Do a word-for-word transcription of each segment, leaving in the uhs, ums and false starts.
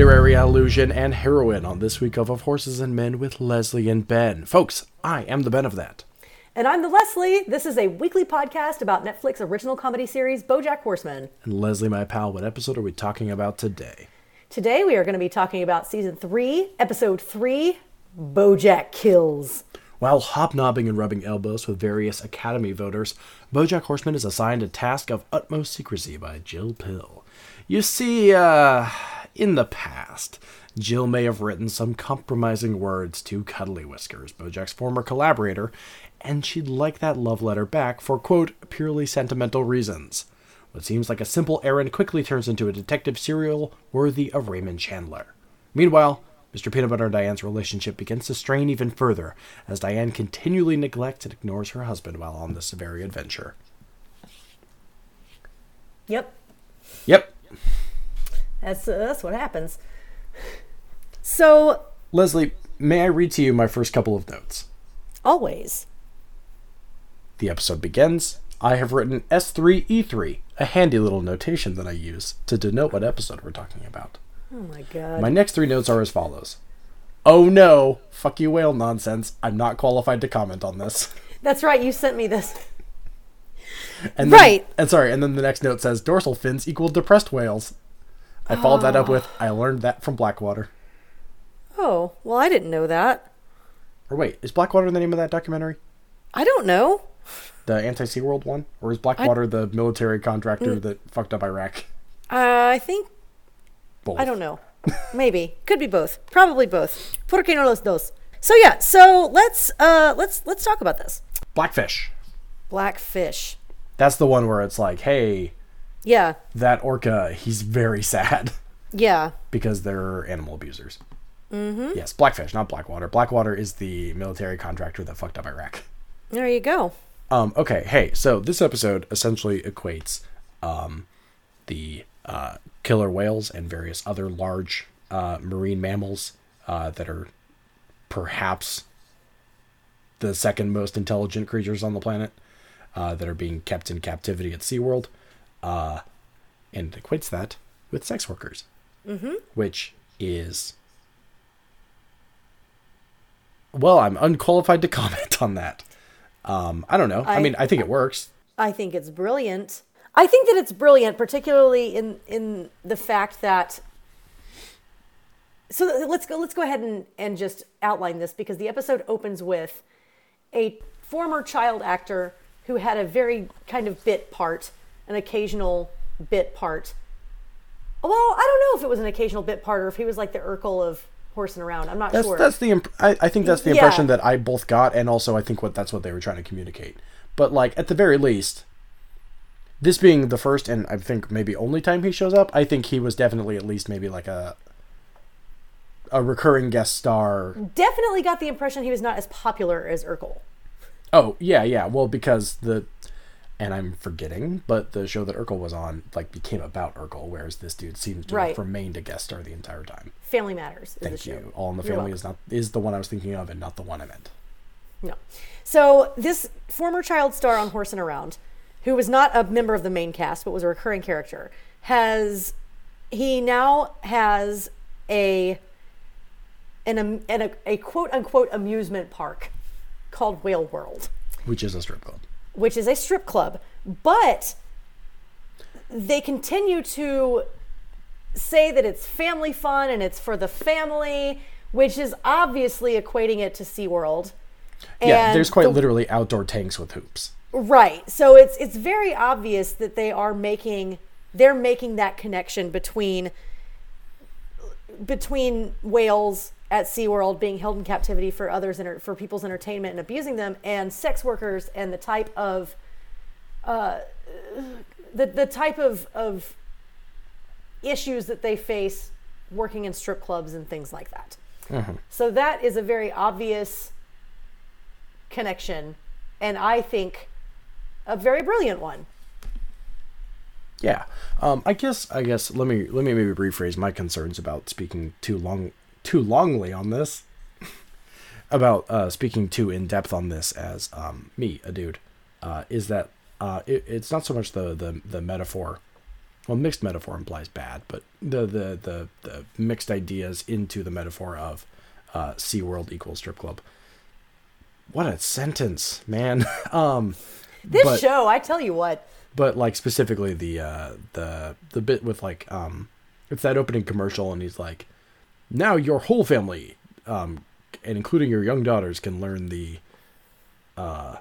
literary allusion and heroine on this week of Of Horses and Men with Leslie and Ben. Folks, I am the Ben of that. And I'm the Leslie. This is a weekly podcast about Netflix original comedy series BoJack Horseman. And Leslie, my pal, what episode are we talking about today? Today we are going to be talking about season three, episode three, BoJack Kills. While hobnobbing and rubbing elbows with various Academy voters, BoJack Horseman is assigned a task of utmost secrecy by Jill Pill. You see, uh, in the past, Jill may have written some compromising words to Cuddly Whiskers, BoJack's former collaborator, and she'd like that love letter back for, quote, purely sentimental reasons. What seems like a simple errand quickly turns into a detective serial worthy of Raymond Chandler. Meanwhile, Mister Peanut Butter and Diane's relationship begins to strain even further as Diane continually neglects and ignores her husband while on this very adventure. Yep. Yep. That's, uh, that's what happens. So... Leslie, may I read to you my first couple of notes? Always. The episode begins. I have written S three E three, a handy little notation that I use to denote what episode we're talking about. Oh my god. My next three notes are as follows. Oh no, fuck you whale nonsense. I'm not qualified to comment on this. That's right, you sent me this. And then, right. And sorry, and then the next note says dorsal fins equal depressed whales. I followed oh. that up with, I learned that from Blackwater. Oh, well I didn't know that. Or wait, is Blackwater the name of that documentary? I don't know. The anti-SeaWorld one? Or is Blackwater I... the military contractor mm. that fucked up Iraq? Uh, I think... Both. I don't know. Maybe. Could be both. Probably both. ¿Por qué no los dos? So yeah, so let's uh let's let's talk about this. Blackfish. Blackfish. That's the one where it's like, hey, yeah, that orca, he's very sad. Yeah. Because they're animal abusers. Mm-hmm. Yes, Blackfish, not Blackwater. Blackwater is the military contractor that fucked up Iraq. There you go. Um, okay, hey, so this episode essentially equates um, the uh, killer whales and various other large uh, marine mammals uh, that are perhaps the second most intelligent creatures on the planet uh, that are being kept in captivity at SeaWorld. Uh, and it equates that with sex workers, mm-hmm. which is... Well, I'm unqualified to comment on that. Um, I don't know. I, I mean, I think it works. I think it's brilliant. I think that it's brilliant, particularly in, in the fact that... So let's go let's go ahead and, and just outline this, because the episode opens with a former child actor who had a very kind of bit part, an occasional bit part. Well, I don't know if it was an occasional bit part or if he was like the Urkel of horsing around. I'm not that's, sure. That's the imp- I, I think that's the yeah. impression that I both got, and also I think what that's what they were trying to communicate. But like at the very least, this being the first and I think maybe only time he shows up, I think he was definitely at least maybe like a a recurring guest star. Definitely got the impression he was not as popular as Urkel. Oh yeah, yeah. Well, because the and I'm forgetting, but the show that Urkel was on like became about Urkel, whereas this dude seems to right. have remained a guest star the entire time. Family Matters is Thank the show. you. All in the You're Family welcome. is not is the one I was thinking of and not the one I meant. No. So this former child star on Horsin' Around, who was not a member of the main cast but was a recurring character, has he now has a an, an a, a quote unquote amusement park called Whale World, which is a strip club. Which is a strip club, but they continue to say that it's family fun and it's for the family, which is obviously equating it to SeaWorld. Yeah, and there's quite the, literally outdoor tanks with hoops. Right. So it's it's very obvious that they are making they're making that connection between between whales at SeaWorld being held in captivity for others for people's entertainment and abusing them, and sex workers and the type of uh, the the type of of issues that they face working in strip clubs and things like that. Mm-hmm. So that is a very obvious connection, and I think a very brilliant one. Yeah, um, I guess. I guess let me let me maybe rephrase my concerns about speaking too long, too longly on this. about uh, speaking too in depth on this as um, me, a dude, uh, is that uh, it, it's not so much the, the the metaphor well, mixed metaphor implies bad, but the the the, the mixed ideas into the metaphor of uh, SeaWorld equals strip club. What a sentence, man. um, This but, show, I tell you what. But like specifically the uh, the the bit with like um, it's that opening commercial, and he's like, now your whole family, um, and including your young daughters, can learn the uh,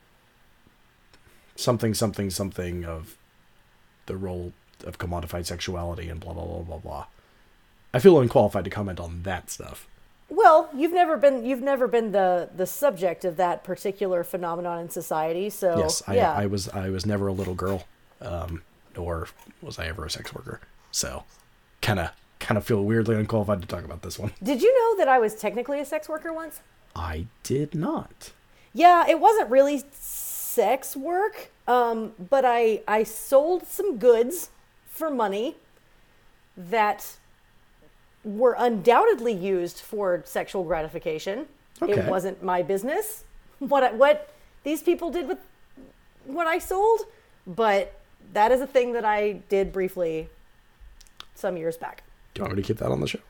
something something something of the role of commodified sexuality and blah blah blah blah blah. I feel unqualified to comment on that stuff. Well, you've never been you've never been the the subject of that particular phenomenon in society, so Yes, I, yeah. I was I was never a little girl, um, nor was I ever a sex worker. So, kind of kind of feel weirdly unqualified to talk about this one. Did you know that I was technically a sex worker once? I did not. Yeah, it wasn't really sex work, um, but I I sold some goods for money that were undoubtedly used for sexual gratification. Okay. It wasn't my business what I, what these people did with what I sold, but that is a thing that I did briefly some years back. Do you want me to keep that on the show?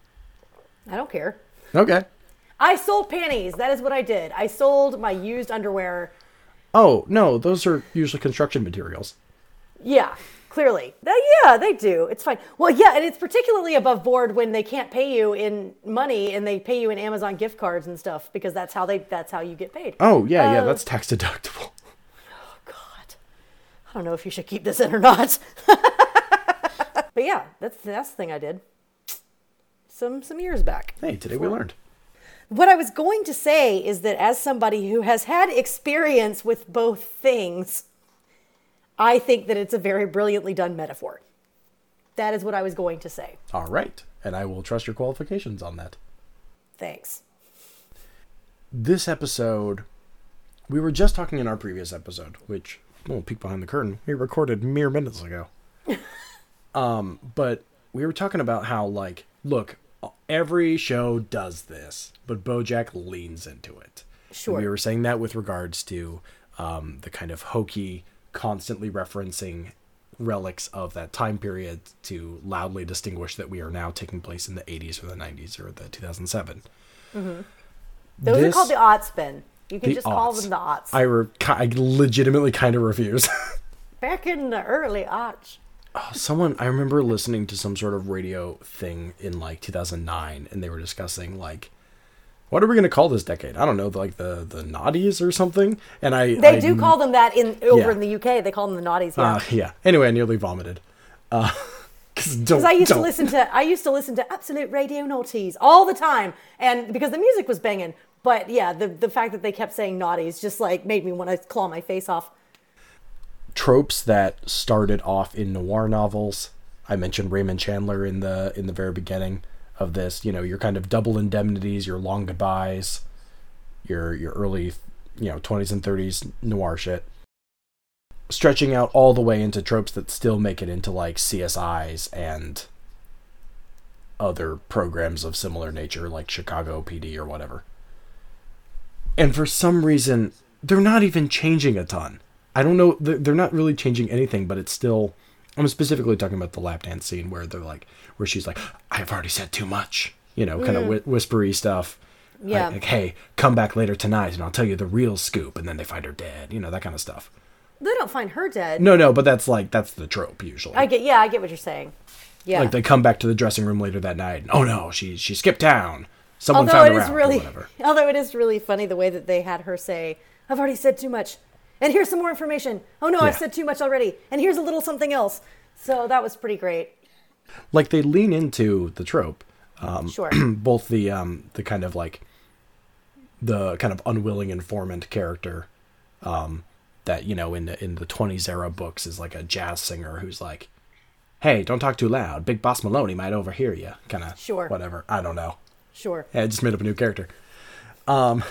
I don't care. Okay. I sold panties. That is what I did. I sold my used underwear. Oh, no, those are usually construction materials. Yeah, clearly. They, yeah, they do. It's fine. Well, yeah, and it's particularly above board when they can't pay you in money and they pay you in Amazon gift cards and stuff, because that's how they that's how you get paid. Oh, yeah, yeah, Uh, that's tax deductible. Oh, God. I don't know if you should keep this in or not. But yeah, that's that's the thing I did. Some some years back. Hey, today we learned. What I was going to say is that as somebody who has had experience with both things, I think that it's a very brilliantly done metaphor. That is what I was going to say. All right, and I will trust your qualifications on that. Thanks. This episode, we were just talking in our previous episode, which, well, peek behind the curtain, we recorded mere minutes ago. um, but we were talking about how, like, look, every show does this, but BoJack leans into it. Sure. And we were saying that with regards to um, the kind of hokey, constantly referencing relics of that time period to loudly distinguish that we are now taking place in the eighties or the nineties or the two thousand seven. Mm-hmm. Those This- are called the aughts, Ben. You can the just call aughts. them the aughts. I, re- I legitimately kind of refuse. Back in the early aughts. Oh, someone, I remember listening to some sort of radio thing in like two thousand nine, and they were discussing like, what are we going to call this decade? I don't know, like the the naughties or something. And I They I, do call them that in over Yeah. in the U K. They call them the naughties. Yeah. Uh, yeah. Anyway, I nearly vomited. Uh, because Because I used to listen to I used to listen to Absolute Radio Naughties all the time, and because the music was banging. But yeah, the the fact that they kept saying naughties just like made me want to claw my face off. Tropes that started off in noir novels. I mentioned Raymond Chandler in the in the very beginning of this. You know, your kind of double indemnities, your long goodbyes, your your early, you know, twenties and thirties noir shit. Stretching out all the way into tropes that still make it into like C S Is and other programs of similar nature, like Chicago P D or whatever. And for some reason, they're not even changing a ton. I don't know, they're not really changing anything, but it's still, I'm specifically talking about the lap dance scene where they're like, where she's like, I've already said too much, you know, kind of Mm. whi- whispery stuff. Yeah. Like, like, hey, come back later tonight and I'll tell you the real scoop. And then they find her dead, you know, that kind of stuff. They don't find her dead. No, no, but that's like, that's the trope usually. I get yeah, I get what you're saying. Yeah. Like they come back to the dressing room later that night. And, oh no, she she skipped town. Someone although found it her is out really or whatever. although it is really funny the way that they had her say, I've already said too much. And here's some more information. Oh no, I've Yeah. said too much already. And here's a little something else. So that was pretty great. Like they lean into the trope. Um, Sure. both the um, the kind of like the kind of unwilling informant character um, that, you know, in the in the twenties era books is like a jazz singer who's like, hey, don't talk too loud, Big Boss Maloney might overhear you, kind of Sure. whatever. I don't know. Sure. Yeah, I just made up a new character. Um,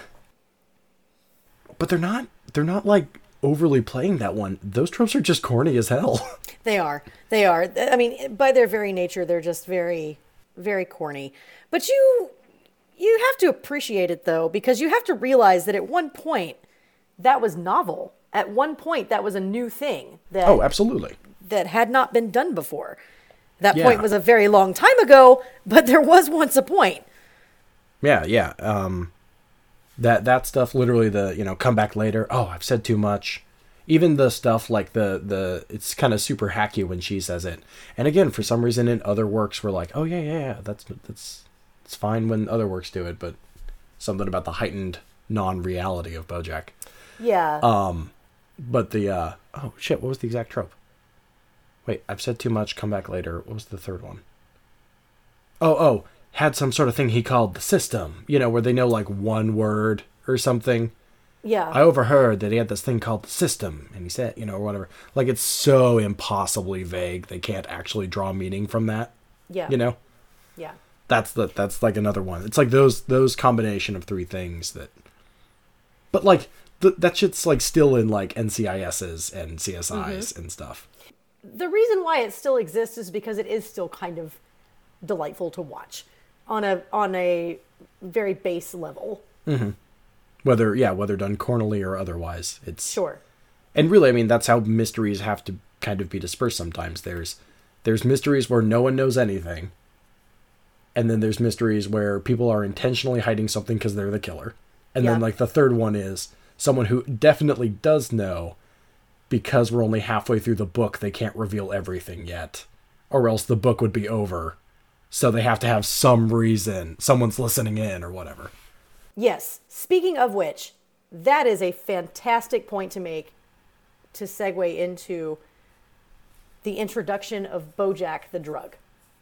but they're not they're not like overly playing that one. Those tropes are just corny as hell. They are. They are. I mean, by their very nature, they're just very, very corny. But you, you have to appreciate it though, because you have to realize that at one point, that was novel. At one point, that was a new thing. That Oh, absolutely. that had not been done before. That Yeah. point was a very long time ago, but there was once a point. Yeah, yeah. Um, that that stuff, literally the, you know, come back later. Oh, I've said too much. Even the stuff like the, the it's kind of super hacky when she says it. And again, for some reason in other works, we're like, oh, yeah, yeah, yeah, that's, that's, it's fine when other works do it, but something about the heightened non-reality of BoJack. Yeah. Um, but the, uh, oh, shit, what was the exact trope? Wait, I've said too much, come back later. What was the third one? Oh, oh, had some sort of thing he called the system, you know, where they know like one word or something. yeah. I overheard that he had this thing called the system, and he said, you know, or whatever. Like, it's so impossibly vague, they can't actually draw meaning from that, yeah. you know? Yeah. That's the, that's like another one. It's like those, those combination of three things that, but like, th- that shit's like still in like N C I S's and C S Is Mm-hmm. and stuff. The reason why it still exists is because it is still kind of delightful to watch on a on a very base level. Whether, yeah, whether done cornily or otherwise, it's Sure. And really, I mean, that's how mysteries have to kind of be dispersed sometimes. There's there's mysteries where no one knows anything. And then there's mysteries where people are intentionally hiding something because they're the killer. And then, Yeah. like, the third one is someone who definitely does know, because we're only halfway through the book, they can't reveal everything yet. Or else the book would be over. So they have to have some reason. Someone's listening in or whatever. Yes. Speaking of which, that is a fantastic point to make to segue into the introduction of BoJack the drug.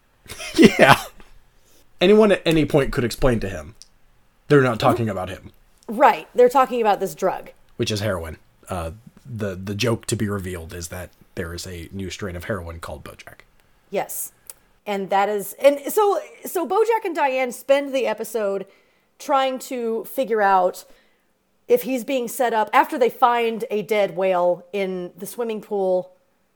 Yeah. Anyone at any point could explain to him. They're not talking about him, Right. They're talking about this drug. which is heroin. Uh, the the joke to be revealed is that there is a new strain of heroin called BoJack. Yes. And that is and so so BoJack and Diane spend the episode trying to figure out if he's being set up after they find a dead whale in the swimming pool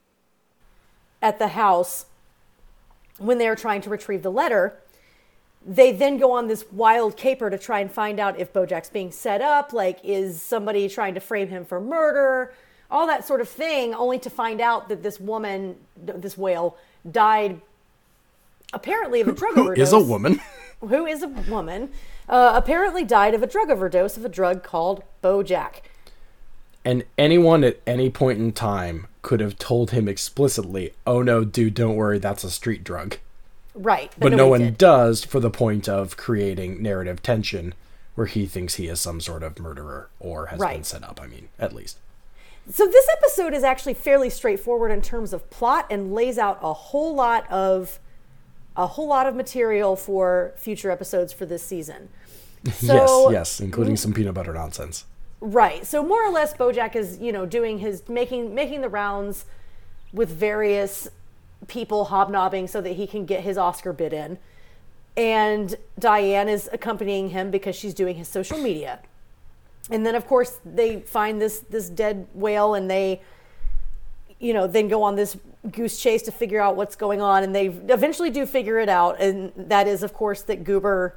at the house when they're trying to retrieve the letter. They then go on this wild caper to try and find out if BoJack's being set up, like is somebody trying to frame him for murder, all that sort of thing, only to find out that this woman, this whale, died apparently of a drug Who overdose. is a woman? Who is a woman, uh, apparently died of a drug overdose of a drug called BoJack. And anyone at any point in time could have told him explicitly, oh no, dude, don't worry, that's a street drug. Right. But no one nobody did. does, for the point of creating narrative tension where he thinks he is some sort of murderer or has been Right. set up, I mean, at least. So this episode is actually fairly straightforward in terms of plot and lays out a whole lot of a whole lot of material for future episodes for this season. So, yes, yes, including some peanut butter nonsense. Right. So more or less BoJack is, you know, doing his making making the rounds with various people hobnobbing so that he can get his Oscar bid in. And Diane is accompanying him because she's doing his social media. And then of course they find this this dead whale and they you know, then go on this goose chase to figure out what's going on, and they eventually do figure it out, and that is of course that Goober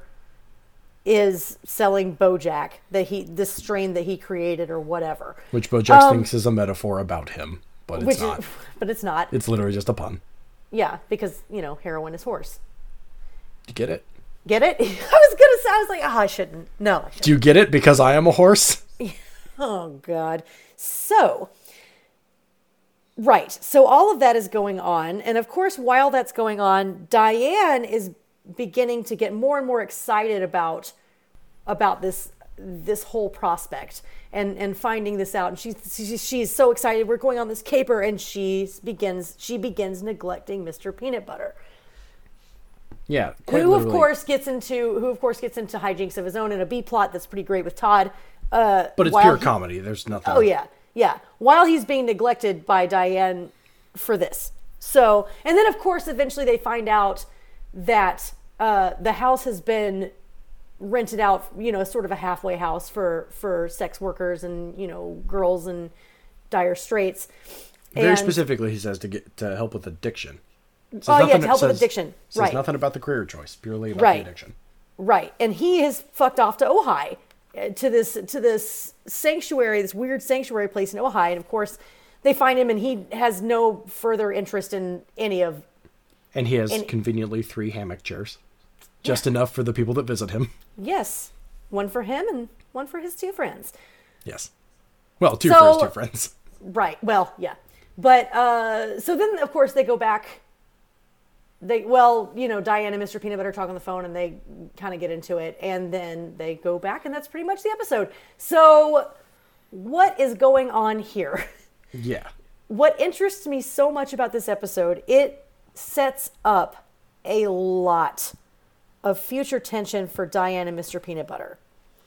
is selling BoJack, that he this strain that he created or whatever. Which BoJack thinks is a metaphor about him, but it's Um, Which not. is, but it's not. It's literally just a pun. Yeah, because, you know, heroin is horse. Do you get it? Get it? I was gonna say, I was like, oh, I shouldn't. No, I shouldn't. Do you get it because I am a horse? Oh, God. So, right. So all of that is going on. And of course, while that's going on, Diane is beginning to get more and more excited about about this this whole prospect and and finding this out. And she's she, she's so excited. We're going on this caper, and she begins she begins neglecting Mister Peanut Butter. Yeah. Quite Who of literally. course gets into who of course gets into hijinks of his own in a B plot that's pretty great with Todd. Uh, But it's while pure he- comedy. There's nothing. Oh yeah, yeah. While he's being neglected by Diane for this. So, and then of course, eventually they find out that uh, the house has been rented out. You know, sort of a halfway house for for sex workers and, you know, girls in dire straits. Very And- specifically, he says to get to help with addiction. Says Oh yeah, nothing- to help with says- addiction. Says Right. nothing about the career choice. Purely about Right. the addiction. Right, and he has fucked off to Ojai, uh, to this to this sanctuary, this weird sanctuary place in Ojai, and of course, they find him, and he has no further interest in any of. And he has any, conveniently three hammock chairs, just yeah. enough for the people that visit him. Yes, one for him and one for his two friends. Yes, well, two so, for his two friends. Right. Well, yeah, but uh, so then of course they go back. They well, you know, Diane and Mister Peanut Butter talk on the phone, and they kind of get into it, and then they go back, and that's pretty much the episode. So, what is going on here? Yeah. What interests me so much about this episode, it sets up a lot of future tension for Diane and Mister Peanut Butter.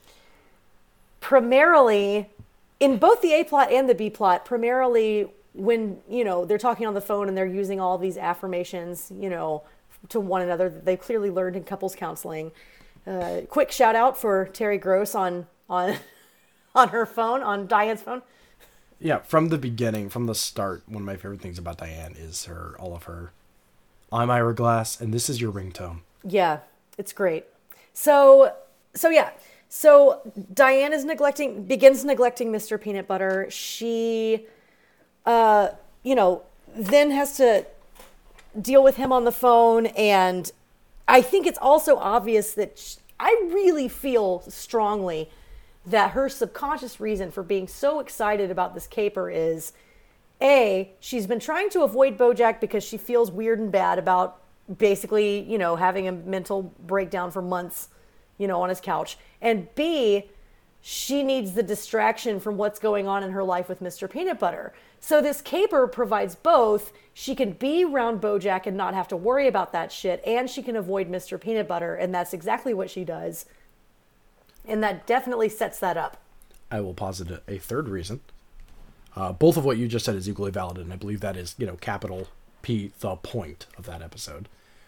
Primarily, in both the A plot and the B plot, primarily when, you know, they're talking on the phone and they're using all these affirmations, you know, to one another that they've clearly learned in couples counseling. Uh, quick shout out for Terry Gross on on on her phone, on Diane's phone. Yeah, from the beginning, from the start, one of my favorite things about Diane is her, all of her, I'm Ira Glass, and this is your ringtone. Yeah, it's great. So, so yeah, so Diane is neglecting, begins neglecting Mister Peanut Butter. She, uh, you know, then has to deal with him on the phone. And I think it's also obvious that she, I really feel strongly that her subconscious reason for being so excited about this caper is, A, she's been trying to avoid BoJack because she feels weird and bad about basically, you know, having a mental breakdown for months, you know, on his couch. And B, she needs the distraction from what's going on in her life with Mister Peanut Butter. So this caper provides both. She can be around BoJack and not have to worry about that shit, and she can avoid Mister Peanut Butter, and that's exactly what she does. And that definitely sets that up. I will posit a, a third reason. Uh, both of what you just said is equally valid, and I believe that is, you know, capital P, the point of that episode.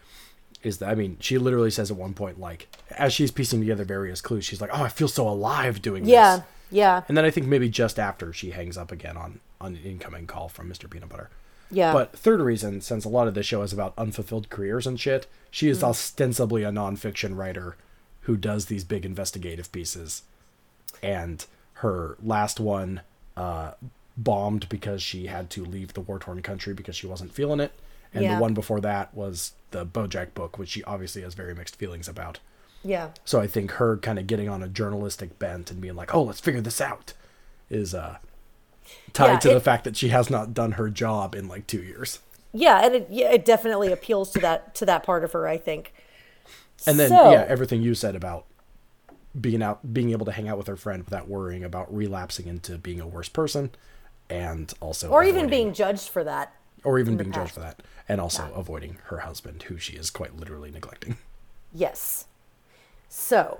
Is that, I mean, she literally says at one point, like, as she's piecing together various clues, she's like, oh, I feel so alive doing yeah, this. Yeah, yeah. And then I think maybe just after she hangs up again on, on an incoming call from Mister Peanut Butter. Yeah. But third reason, since a lot of this show is about unfulfilled careers and shit, she is mm. ostensibly a nonfiction writer who does these big investigative pieces. And her last one uh, bombed because she had to leave the war-torn country because she wasn't feeling it. And yeah. the one before that was the BoJack book, which she obviously has very mixed feelings about. Yeah. So I think her kind of getting on a journalistic bent and being like, oh, let's figure this out, is uh, tied yeah, to it, the fact that she has not done her job in like two years. Yeah, and it, yeah, it definitely appeals to that to that part of her, I think. And then, so, yeah, everything you said about being out, being able to hang out with her friend without worrying about relapsing into being a worse person, and also or even being judged for that. Or even being judged for that. And also yeah. avoiding her husband, who she is quite literally neglecting. Yes. So,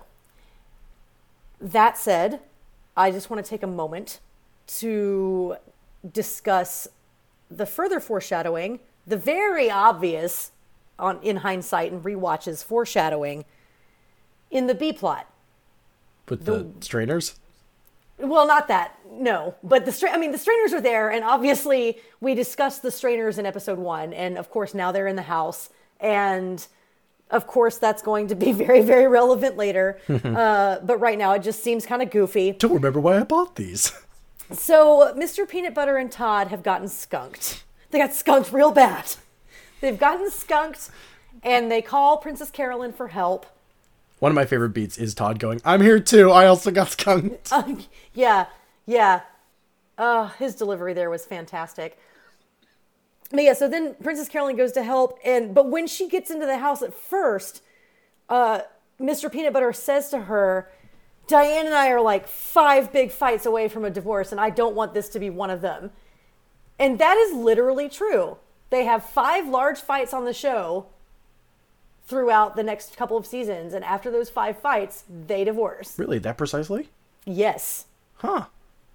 that said, I just want to take a moment to discuss the further foreshadowing, the very obvious, on in hindsight and rewatches, foreshadowing in the B plot. With the, the strainers? Well, not that, no. But the stra- I mean, the strainers are there, and obviously we discussed the strainers in episode one, and of course now they're in the house, and of course that's going to be very, very relevant later. uh, but right now it just seems kind of goofy. Don't remember why I bought these. So Mister Peanut Butter and Todd have gotten skunked. They got skunked real bad. They've gotten skunked, and they call Princess Carolyn for help. One of my favorite beats is Todd going, I'm here too, I also got skunked. Uh, yeah, yeah. Uh, his delivery there was fantastic. But yeah, so then Princess Carolyn goes to help, and but when she gets into the house at first, uh, Mister Peanut Butter says to her, Diane and I are like five big fights away from a divorce, and I don't want this to be one of them. And that is literally true. They have five large fights on the show throughout the next couple of seasons, and after those five fights, they divorce. Really, that precisely? Yes. Huh.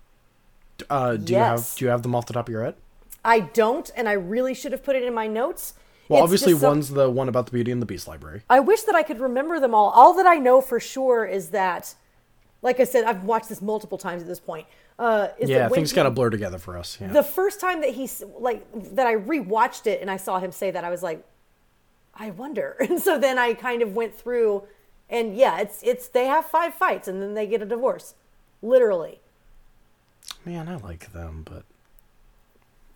Uh, do yes. you have do you have them off the top of your head? I don't, and I really should have put it in my notes. Well, it's obviously some... one's the one about the Beauty and the Beast library. I wish that I could remember them all. All that I know for sure is that, like I said, I've watched this multiple times at this point. Uh, is yeah, that things kind of blur together for us. Yeah. The first time that he like that I rewatched it and I saw him say that, I was like, I wonder. And so then I kind of went through, and yeah, it's it's they have five fights and then they get a divorce, literally. Man, I like them, but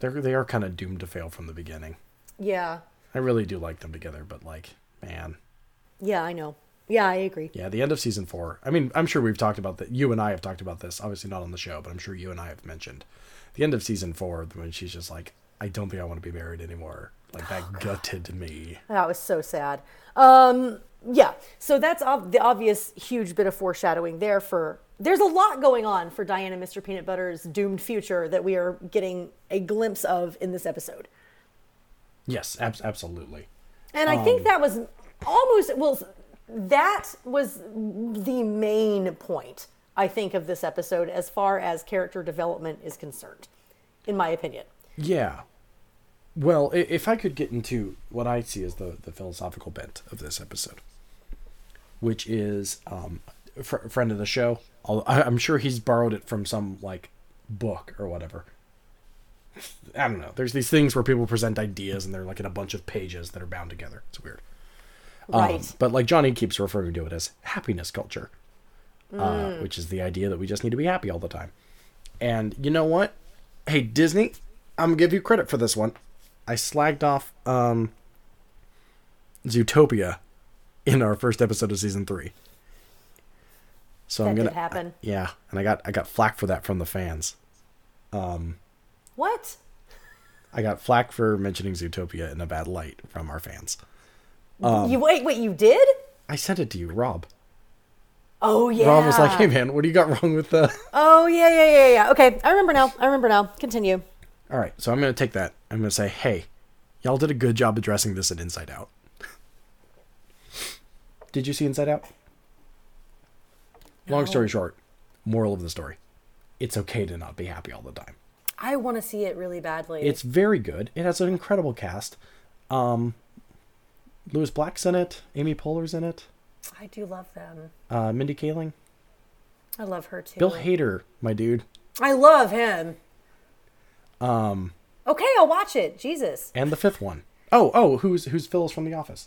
They're they are kind of doomed to fail from the beginning. Yeah. I really do like them together, but like, man. Yeah, I know. Yeah, I agree. Yeah, the end of season four. I mean, I'm sure we've talked about that. You and I have talked about this. Obviously not on the show, but I'm sure you and I have mentioned the end of season four when she's just like, I don't think I want to be married anymore. Like that oh, gutted me. That was so sad. Um, yeah. So that's ob- the obvious huge bit of foreshadowing there for. There's a lot going on for Diane and Mister Peanut Butter's doomed future that we are getting a glimpse of in this episode. Yes, ab- absolutely. And I um, think that was almost, well, that was the main point, I think, of this episode as far as character development is concerned, in my opinion. Yeah. Well, if I could get into what I see as the, the philosophical bent of this episode, which is um, a fr- friend of the show. I'm sure he's borrowed it from some, like, book or whatever. I don't know. There's these things where people present ideas and they're, like, in a bunch of pages that are bound together. It's weird. Right. Um, but, like, Johnny keeps referring to it as happiness culture, mm. uh, which is the idea that we just need to be happy all the time. And you know what? Hey, Disney, I'm going to give you credit for this one. I slagged off um, Zootopia in our first episode of season three. So that I'm gonna did happen. I, yeah, and I got I got flack for that from the fans. Um, what? I got flack for mentioning Zootopia in a bad light from our fans. Um, you wait, wait, you did? I sent it to you, Rob. Oh yeah. Rob was like, "Hey man, what do you got wrong with the?" Oh yeah, yeah, yeah, yeah. Okay, I remember now. I remember now. Continue. All right, so I'm gonna take that. I'm gonna say, "Hey, y'all did a good job addressing this at Inside Out." Did you see Inside Out? No. Long story short, moral of the story: it's okay to not be happy all the time. I want to see it really badly. It's very good. It has an incredible cast. Um, Lewis Black's in it. Amy Poehler's in it. I do love them. Uh, Mindy Kaling. I love her too. Bill Hader, my dude. I love him. Um. Okay, I'll watch it. Jesus. And the fifth one. Oh, oh, who's who's Phyllis from The Office?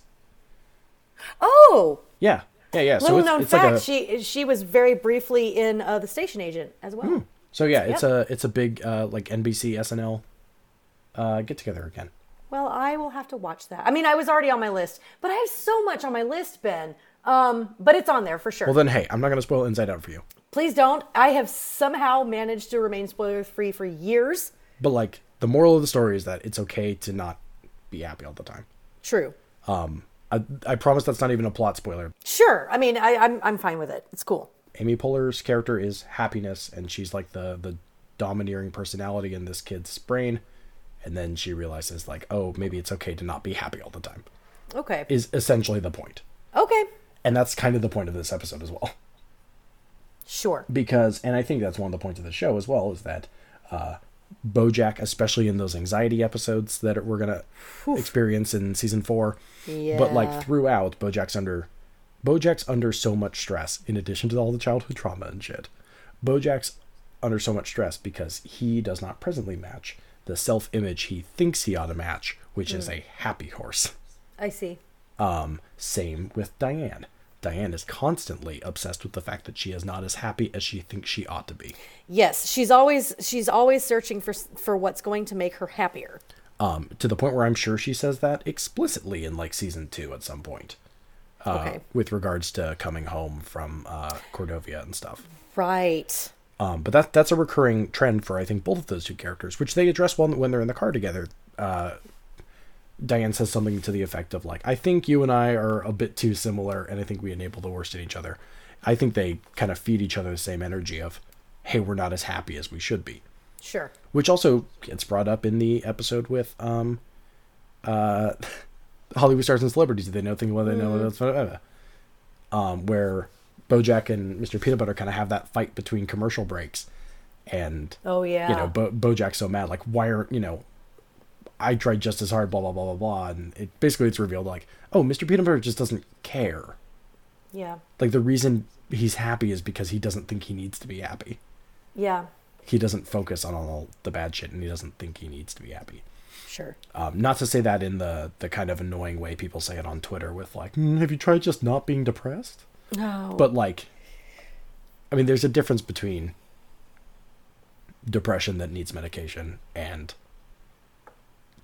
Oh. Yeah. Yeah, yeah. Little so it's, known it's fact, like a, she she was very briefly in uh, The Station Agent as well. Mm. So yeah, it's yep. a it's a big uh, like N B C S N L uh, get together again. Well, I will have to watch that. I mean, I was already on my list, but I have so much on my list, Ben. Um, but it's on there for sure. Well then, hey, I'm not going to spoil Inside Out for you. Please don't. I have somehow managed to remain spoiler free for years. But like the moral of the story is that it's okay to not be happy all the time. True. Um. I, I promise that's not even a plot spoiler. Sure. I mean, I, I'm I'm fine with it. It's cool. Amy Poehler's character is happiness, and she's like the, the domineering personality in this kid's brain. And then she realizes, like, oh, maybe it's okay to not be happy all the time. Okay. Is essentially the point. Okay. And that's kind of the point of this episode as well. Sure. Because, and I think that's one of the points of the show as well, is that uh, BoJack, especially in those anxiety episodes that we're going to experience in season four. Yeah. But like throughout, BoJack's under, BoJack's under so much stress, in addition to all the childhood trauma and shit. BoJack's under so much stress because he does not presently match the self-image he thinks he ought to match, which mm. is a happy horse. I see. Um, same with Diane. Diane is constantly obsessed with the fact that she is not as happy as she thinks she ought to be. Yes, she's always she's always searching for for what's going to make her happier. Um, to the point where I'm sure she says that explicitly in like season two at some point. Uh, okay. With regards to coming home from uh, Cordovia and stuff. Right. Um, but that that's a recurring trend for I think both of those two characters, which they address when when they're in the car together. Uh, Diane says something to the effect of like, I think you and I are a bit too similar, and I think we enable the worst in each other. I think they kind of feed each other the same energy of, hey, we're not as happy as we should be. Sure. Which also gets brought up in the episode with um, uh, Hollywood Stars and Celebrities. Do they know things what they know? Mm. Um, where BoJack and Mister Peanut Butter kind of have that fight between commercial breaks, and oh yeah, you know, Bo- BoJack's so mad, like, why aren't you know? I tried just as hard, blah, blah, blah, blah, blah. And it basically it's revealed like, oh, Mister Peanut Butter just doesn't care. Yeah. Like the reason he's happy is because he doesn't think he needs to be happy. Yeah. He doesn't focus on all the bad shit and he doesn't think he needs to be happy. Sure. Um, not to say that in the, the kind of annoying way people say it on Twitter with like, mm, have you tried just not being depressed? No. But like, I mean, there's a difference between depression that needs medication and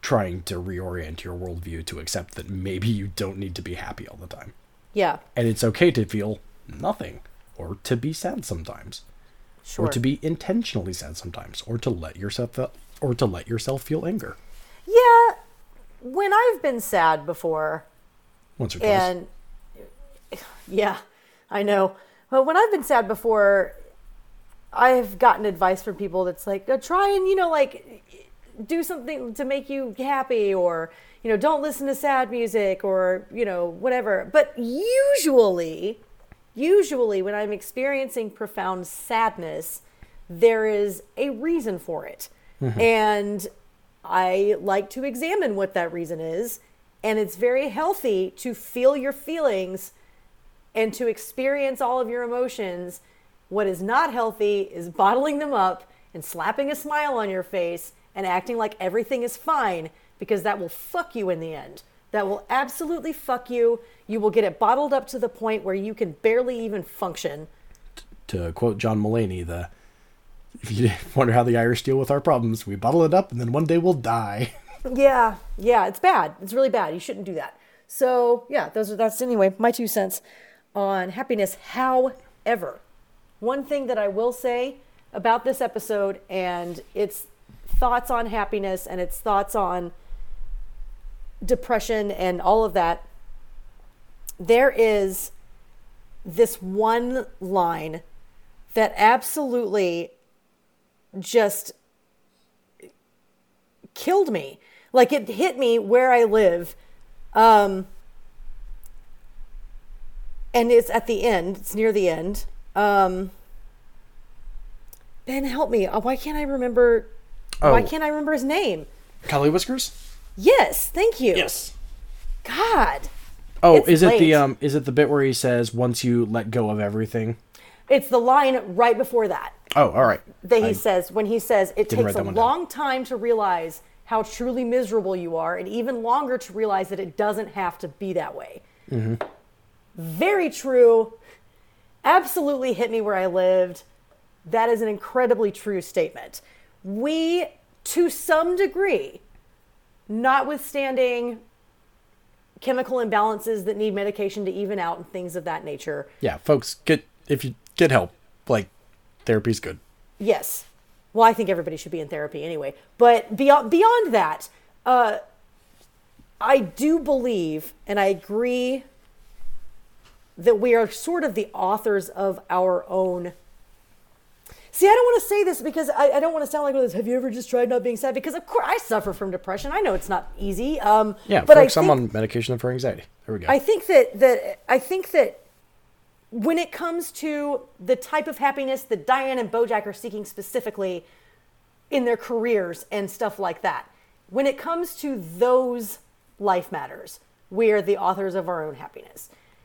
trying to reorient your worldview to accept that maybe you don't need to be happy all the time. Yeah. And it's okay to feel nothing, or to be sad sometimes, Sure. or to be intentionally sad sometimes, or to let yourself or to let yourself feel anger Yeah. When I've been sad before, once or twice. and yeah, I know. But when I've been sad before, I've gotten advice from people that's like, oh, try and, you know, like do something to make you happy, or, you know, don't listen to sad music, or, you know, whatever. But usually, usually when I'm experiencing profound sadness, there is a reason for it. Mm-hmm. And I like to examine what that reason is. And it's very healthy to feel your feelings and to experience all of your emotions. What is not healthy is bottling them up and slapping a smile on your face and acting like everything is fine, because that will fuck you in the end. That will absolutely fuck you. You will get it bottled up to the point where you can barely even function. To quote John Mulaney, the if you wonder how the Irish deal with our problems, we bottle it up and then one day we'll die. Yeah, yeah, it's bad. It's really bad. You shouldn't do that. So yeah, those are that's anyway my two cents on happiness. However, one thing that I will say about this episode, and its thoughts on happiness and its thoughts on depression and all of that, there is this one line that absolutely just killed me. Like, it hit me where I live. Um, and it's at the end. It's near the end. Um, Ben, help me. Why can't I remember? Oh. Why can't I remember his name? Collie Whiskers? Yes, thank you. Yes. God. Oh, It's is it late. the um is it the bit where he says once you let go of everything? It's the line right before that Oh, all right. that he I- says, when he says, it Didn't takes write a that one down. long time to realize how truly miserable you are, and even longer to realize that it doesn't have to be that way. Mm-hmm. Very true. Absolutely hit me where I lived. That is an incredibly true statement. We, to some degree, notwithstanding chemical imbalances that need medication to even out and things of that nature. Yeah, folks, get if you get help, like therapy's good. Yes. Well, I think everybody should be in therapy anyway. But beyond beyond that, uh, I do believe, and I agree, that we are sort of the authors of our own. See, I don't want to say this because I, I don't want to sound like one of those, have you ever just tried not being sad? Because, of course, I suffer from depression. I know it's not easy. Um, Yeah, but folks, I I'm think, on medication for anxiety. There we go. I think that, that I think that when it comes to the type of happiness that Diane and Bojack are seeking specifically in their careers and stuff like that, when it comes to those life matters, we are the authors of our own happiness.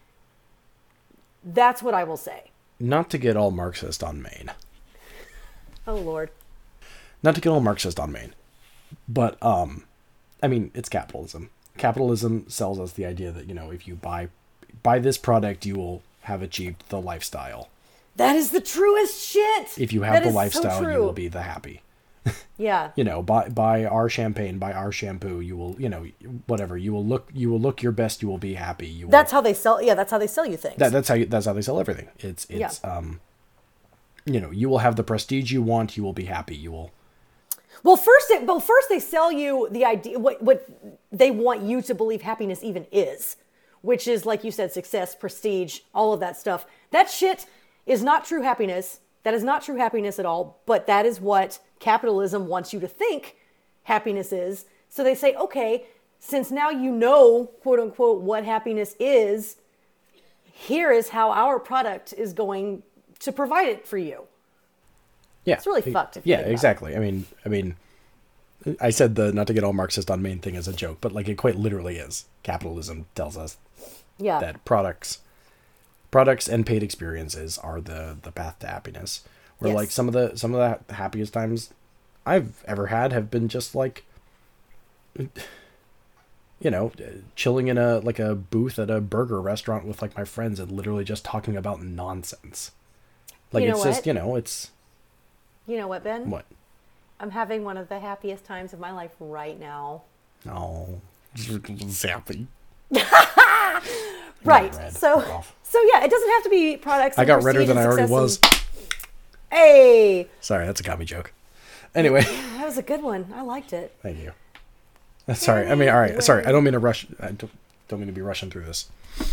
That's what I will say. Not to get all Marxist on Maine. Oh, Lord. Not to get all Marxist on Maine. But, um, I mean, it's capitalism. Capitalism sells us the idea that, you know, if you buy buy this product, you will have achieved the lifestyle. That is the truest shit. If you have That the is so lifestyle, you true. will be the happy. Yeah. You know, buy buy our champagne, buy our shampoo, you will, you know, whatever. You will look you will look your best, you will be happy. You will, That's how they sell. Yeah, that's how they sell you things. that, that's how you, that's how they sell everything. It's it's Yeah. um you know, you will have the prestige you want, you will be happy. You will Well, first, they, well, first they sell you the idea what what they want you to believe happiness even is, which is, like you said, success, prestige, all of that stuff. That shit is not true happiness. That is not true happiness at all. But that is what capitalism wants you to think happiness is. So they say, okay, since now you know, quote unquote, what happiness is, here is how our product is going to provide it for you. Yeah, It's really e- fucked if you Yeah, think about it. exactly. I mean, I mean, I said the not to get all Marxist on Maine thing as a joke, but like it quite literally is. Capitalism tells us Yeah. that products, products and paid experiences are the the path to happiness. Where Yes. like some of the some of the happiest times I've ever had have been just like, you know, chilling in a like a booth at a burger restaurant with like my friends and literally just talking about nonsense. Like You know it's just what? you know it's You know what, Ben? what. I'm having one of the happiest times of my life right now. Oh, zappy. Right. Red. So, Off. so yeah, it doesn't have to be products. I of got redder prestige than I and already success was. and- Hey, Sorry, that's a comedy joke. Anyway, that was a good one. I liked it. thank you. Uh, Sorry, I mean, all right. Sorry, I don't mean to rush. I don't, don't mean to be rushing through this.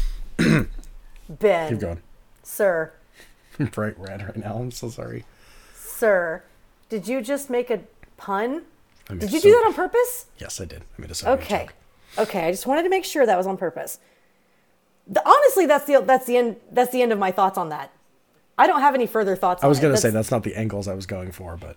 Ben, Keep going. sir, I'm bright red right now. I'm so sorry. sir, did you just make a pun? I made Did a you so- do that on purpose? Yes, I did. I made a so Okay. Okay, I just wanted to make sure that was on purpose. The, honestly, that's the that's the end that's the end of my thoughts on that. I don't have any further thoughts I was on gonna it. say that's not the angles I was going for, but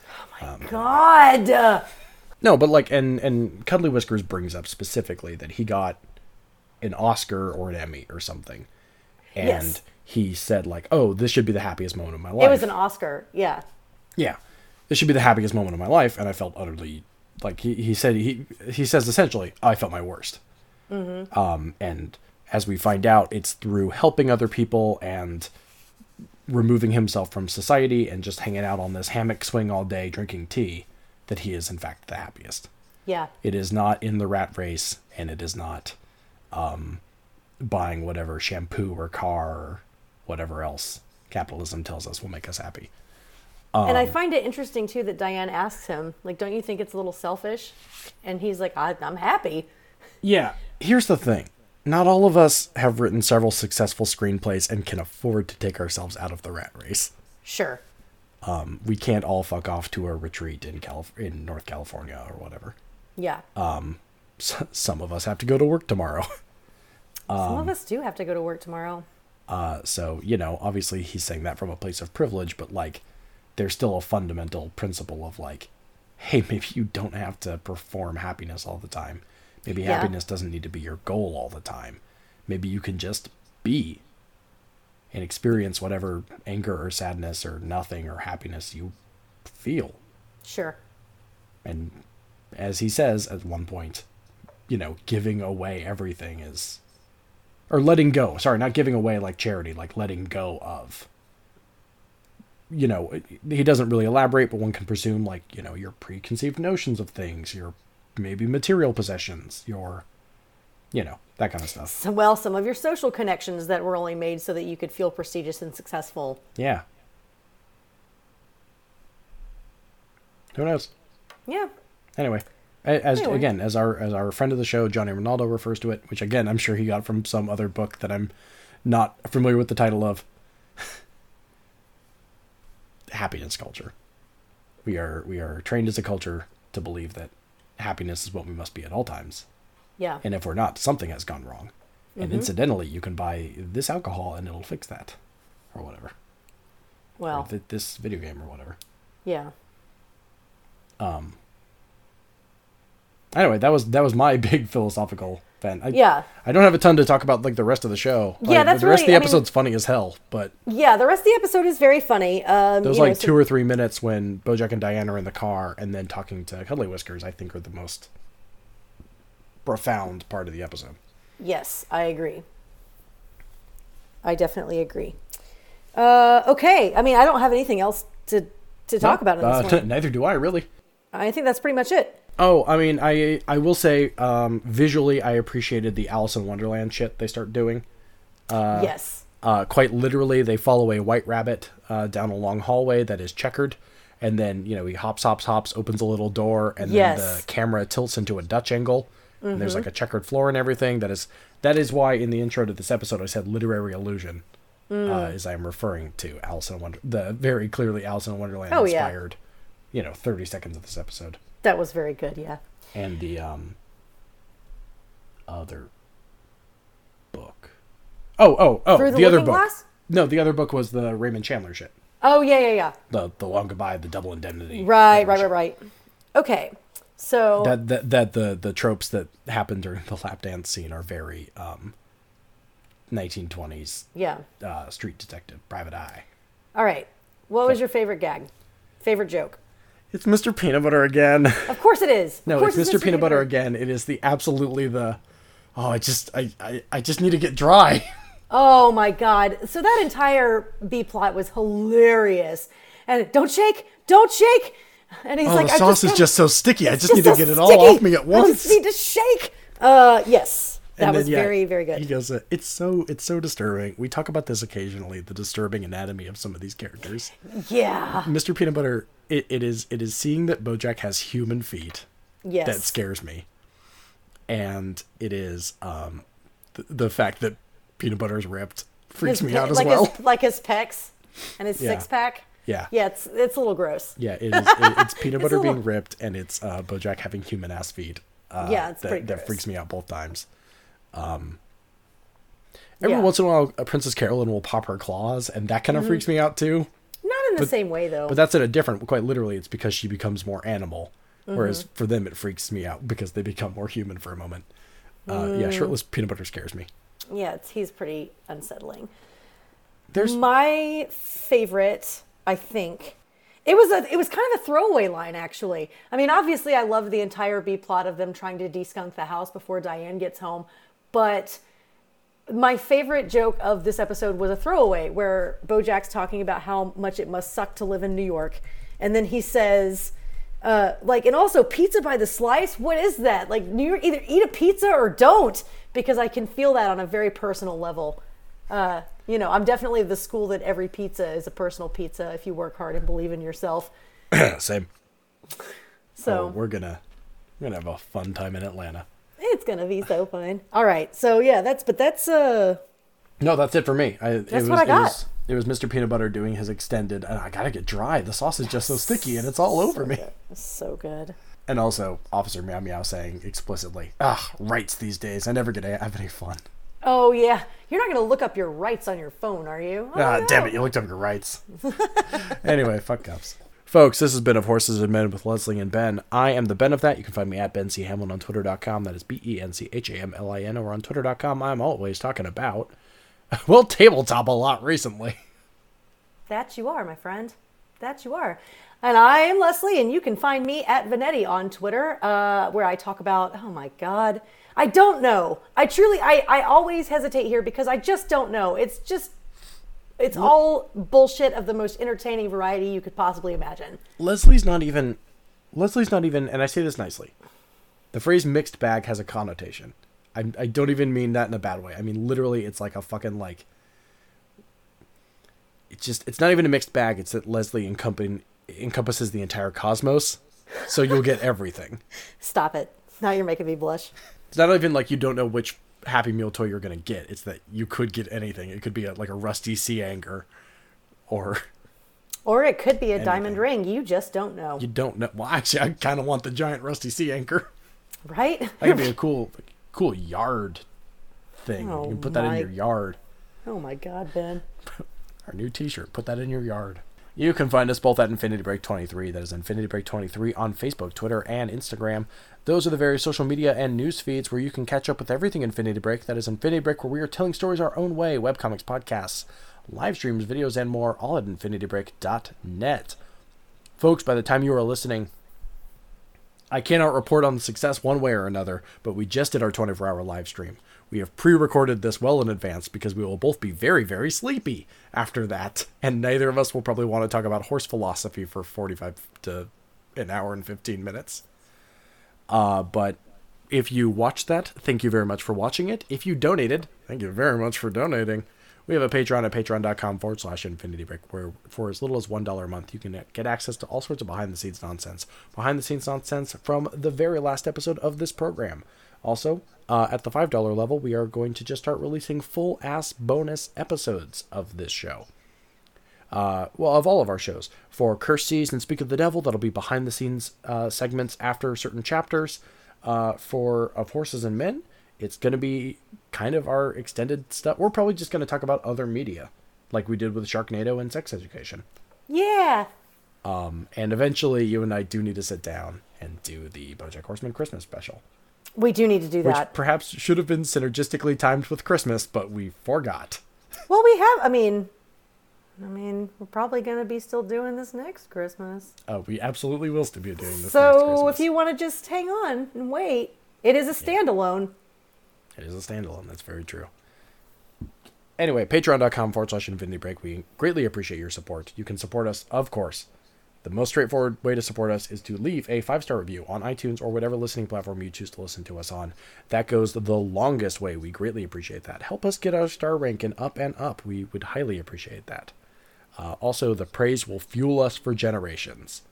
God. Uh, no, but like, and and Cuddly Whiskers brings up specifically that he got an Oscar or an Emmy or something, and Yes. he said like, "Oh, this should be the happiest moment of my life." it was an Oscar. Yeah. yeah, this should be the happiest moment of my life, and I felt utterly like he he said he he says essentially I felt my worst. Mm-hmm. Um, and as we find out, it's through helping other people and removing himself from society and just hanging out on this hammock swing all day drinking tea that he is in fact the happiest. Yeah. It is not in the rat race, and it is not um, buying whatever shampoo or car or whatever else capitalism tells us will make us happy. and Um, I find it interesting too that Diane asks him, like, don't you think it's a little selfish? And he's like, I, I'm happy. Yeah, here's the thing. Not all of us have written several successful screenplays and can afford to take ourselves out of the rat race. Sure. Um, we can't all fuck off to a retreat in Calif- in North California or whatever. Yeah. S- some of us have to go to work tomorrow. Some of us do have to go to work tomorrow. Uh, so, you know, obviously he's saying that from a place of privilege, but like, there's still a fundamental principle of like, hey, maybe you don't have to perform happiness all the time. Maybe Yeah. happiness doesn't need to be your goal all the time. Maybe you can just be and experience whatever anger or sadness or nothing or happiness you feel. Sure. And as he says at one point, you know, giving away everything is, or letting go, sorry, not giving away like charity, like letting go of, you know, he doesn't really elaborate, but one can presume like, you know, your preconceived notions of things, your maybe material possessions, your, you know, that kind of stuff. So, well, some of your social connections that were only made so that you could feel prestigious and successful. Yeah. Who knows? Yeah. Anyway, a- as Anyway. again, as our as our friend of the show, Johnny Ronaldo refers to it, which again I'm sure he got from some other book that I'm not familiar with the title of. Happiness culture. We are we are trained as a culture to believe that happiness is what we must be at all times, Yeah. and if we're not, something has gone wrong. And Mm-hmm. incidentally, you can buy this alcohol and it'll fix that, or whatever, Well, or th- this video game or whatever. yeah. Um. Anyway, that was that was my big philosophical fan. I, Yeah. I don't have a ton to talk about like the rest of the show. Yeah, Like, that's the rest of really- the I mean- episode's funny as hell, but Yeah, the rest of the episode is very funny. Um, those you know, like so- two or three minutes when Bojack and Diane are in the car and then talking to Cuddly Whiskers, I think are the most profound part of the episode. Yes, I agree. I definitely agree. Uh, okay, I mean, I don't have anything else to to talk about in this Uh, one. neither do I really. I think that's pretty much it. Oh, I mean, I I will say um, visually, I appreciated the Alice in Wonderland shit they start doing. yes. Uh, quite literally, they follow a white rabbit uh, down a long hallway that is checkered, and then you know he hops, hops, hops, opens a little door, and Yes. then the camera tilts into a Dutch angle, and there's like a checkered floor and everything. That is that is why in the intro to this episode I said literary illusion, uh, as I'm referring to Alice in Wonder, the very clearly Alice in Wonderland Oh, yeah. inspired, you know, thirty seconds of this episode, That was very good, yeah. and the um other book. Oh, oh, oh, Through the the other Looking book. Glass? No, the other book was the Raymond Chandler shit. Oh, yeah, yeah, yeah. The the long goodbye, the double indemnity. Right, whatever right, right, shit. right. Okay, so... That that that the the tropes that happen during the lap dance scene are very um nineteen twenties yeah. uh, street detective, private eye. All right. What was your favorite gag? Favorite joke? It's Mister Peanut Butter again. Of course it is. No, of course it's Mister Peanut Butter again. It is the absolutely the oh, I just I, I, I just need to get dry. Oh my God. So that entire B plot was hilarious. And don't shake, don't shake. And he's Oh, like, the I sauce is gotta- just so sticky. I it's just need to so get it all sticky. off me at I once. just need to shake. Uh, yes. That And was then, yeah, very, very good. He goes, uh, it's so it's so disturbing. We talk about this occasionally, the disturbing anatomy of some of these characters. Yeah. Mister Peanut Butter, it, it is it is seeing that BoJack has human feet Yes. that scares me. And it is um, the, the fact that Peanut Butter is ripped freaks His me pe- out as like well. His, like his pecs and his Yeah. six pack. Yeah. Yeah, it's it's a little gross. Yeah, it is. It, it's peanut It's butter a little- being ripped, and it's uh, BoJack having human ass feet. Uh, Yeah, it's that, pretty that gross. freaks me out both times. Um, every Yeah. once in a while, uh, Princess Carolyn will pop her claws, and that kind of freaks me out too. Not in the same way though. But that's in a different. Quite literally, it's because she becomes more animal, Mm-hmm. whereas for them it freaks me out because they become more human for a moment. Uh, Mm. Yeah, shirtless peanut butter scares me. Yeah, it's, he's pretty unsettling. There's My favorite, I think, it was a it was kind of a throwaway line actually. I mean, obviously, I love the entire B plot of them trying to de-skunk the house before Diane gets home, but my favorite joke of this episode was a throwaway where BoJack's talking about how much it must suck to live in New York, and then he says. Uh, like, and also pizza by the slice. What is that? Like, New York, either eat a pizza or don't, because I can feel that on a very personal level. Uh, you know, I'm definitely the school that every pizza is a personal pizza if you work hard and believe in yourself. same. So Oh, we're gonna we're gonna have a fun time in Atlanta. it's gonna be so fun. All right, so yeah, that's but that's uh No, that's it for me. I, it That's was, what I It got. was, it was Mister Peanut Butter doing his extended, and I gotta get dry. The sauce is just so sticky, and it's all over me. so good. And also, Officer Meow Meow saying explicitly, "Ah, rights these days. I never get to have any fun." Oh yeah, you're not gonna look up your rights on your phone, are you? Oh, Ah, no. damn it! You looked up your rights. Anyway, fuck cups. Folks, this has been Of Horses and Men with Leslie and Ben. I am the Ben of that. You can find me at Ben C. Hamlin on Twitter dot com. That is B E N C H A M L I N. Or on Twitter dot com, I'm always talking about, well, tabletop a lot recently. That you are, my friend. That you are. And I am Leslie, and you can find me at Vanetti on Twitter, uh, where I talk about, oh my God, I don't know. I truly, I, I always hesitate here because I just don't know. It's just, it's all bullshit of the most entertaining variety you could possibly imagine. Leslie's not even, Leslie's not even, and I say this nicely, the phrase mixed bag has a connotation. I, I don't even mean that in a bad way. I mean, literally, it's like a fucking, like, it's just, it's not even a mixed bag. It's that Leslie encompass, encompasses the entire cosmos, so you'll get everything. Stop it. Now you're making me blush. It's not even like you don't know which Happy Meal toy you're going to get. It's that you could get anything. It could be a, like a rusty sea anchor, or Or it could be a diamond ring. You just don't know. you don't know. Well, actually, I kind of want the giant rusty sea anchor. Right? That could be a cool, cool yard thing. Oh you can put that my- in your yard. Oh my God, Ben. Our new T-shirt. Put that in your yard. You can find us both at Infinity Break twenty-three. That is Infinity Break twenty-three on Facebook, Twitter, and Instagram. Those are the various social media and news feeds where you can catch up with everything Infinity Break. That is Infinity Break, where we are telling stories our own way. Webcomics, podcasts, live streams, videos, and more, all at infinity break dot net. Folks, by the time you are listening, I cannot report on the success one way or another, but we just did our twenty-four hour live stream. We have pre-recorded this well in advance because we will both be very, very sleepy after that, and neither of us will probably want to talk about horse philosophy for forty-five to an hour and fifteen minutes. Uh, but if you watched that, thank you very much for watching it. If you donated, thank you very much for donating. We have a Patreon at patreon dot com forward slash Infinity Break, where for as little as one dollar a month, you can get access to all sorts of behind-the-scenes nonsense. Behind-the-scenes nonsense from the very last episode of this program. Also, uh, at the five dollar level, we are going to just start releasing full-ass bonus episodes of this show. Uh, well, of all of our shows. For Curse Seas and Speak of the Devil, that'll be behind-the-scenes uh, segments after certain chapters. Uh, for Of Horses and Men, it's going to be kind of our extended stuff. We're probably just going to talk about other media, like we did with Sharknado and Sex Education. Yeah. Um, and eventually, you and I do need to sit down and do the BoJack Horseman Christmas special. We do need to do Which that. perhaps should have been synergistically timed with Christmas, but we forgot. Well, we have, I mean, I mean, we're probably going to be still doing this next Christmas. Uh, we absolutely will still be doing this next So Christmas. if you want to just hang on and wait, it is a standalone. It is a standalone. That's very true. Anyway, patreon dot com forward slash Infinity Break. We greatly appreciate your support. You can support us, of course, The most straightforward way to support us is to leave a five-star review on iTunes or whatever listening platform you choose to listen to us on. That goes the longest way. We greatly appreciate that. Help us get our star ranking up and up. We would highly appreciate that. Uh, also, the praise will fuel us for generations.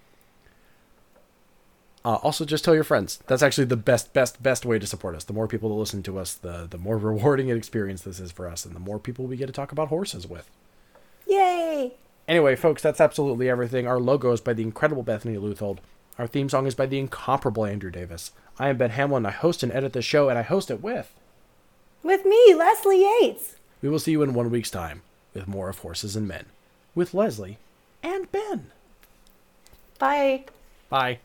Uh, also, just tell your friends. That's actually the best, best, best way to support us. The more people that listen to us, the, the more rewarding an experience this is for us, and the more people we get to talk about horses with. Yay! Anyway, folks, that's absolutely everything. Our logo is by the incredible Bethany Luthold. Our theme song is by the incomparable Andrew Davis. I am Ben Hamlin. I host and edit this show, and I host it with... With me, Leslie Yates. We will see you in one week's time with more of Horses and Men. With Leslie and Ben. Bye. Bye.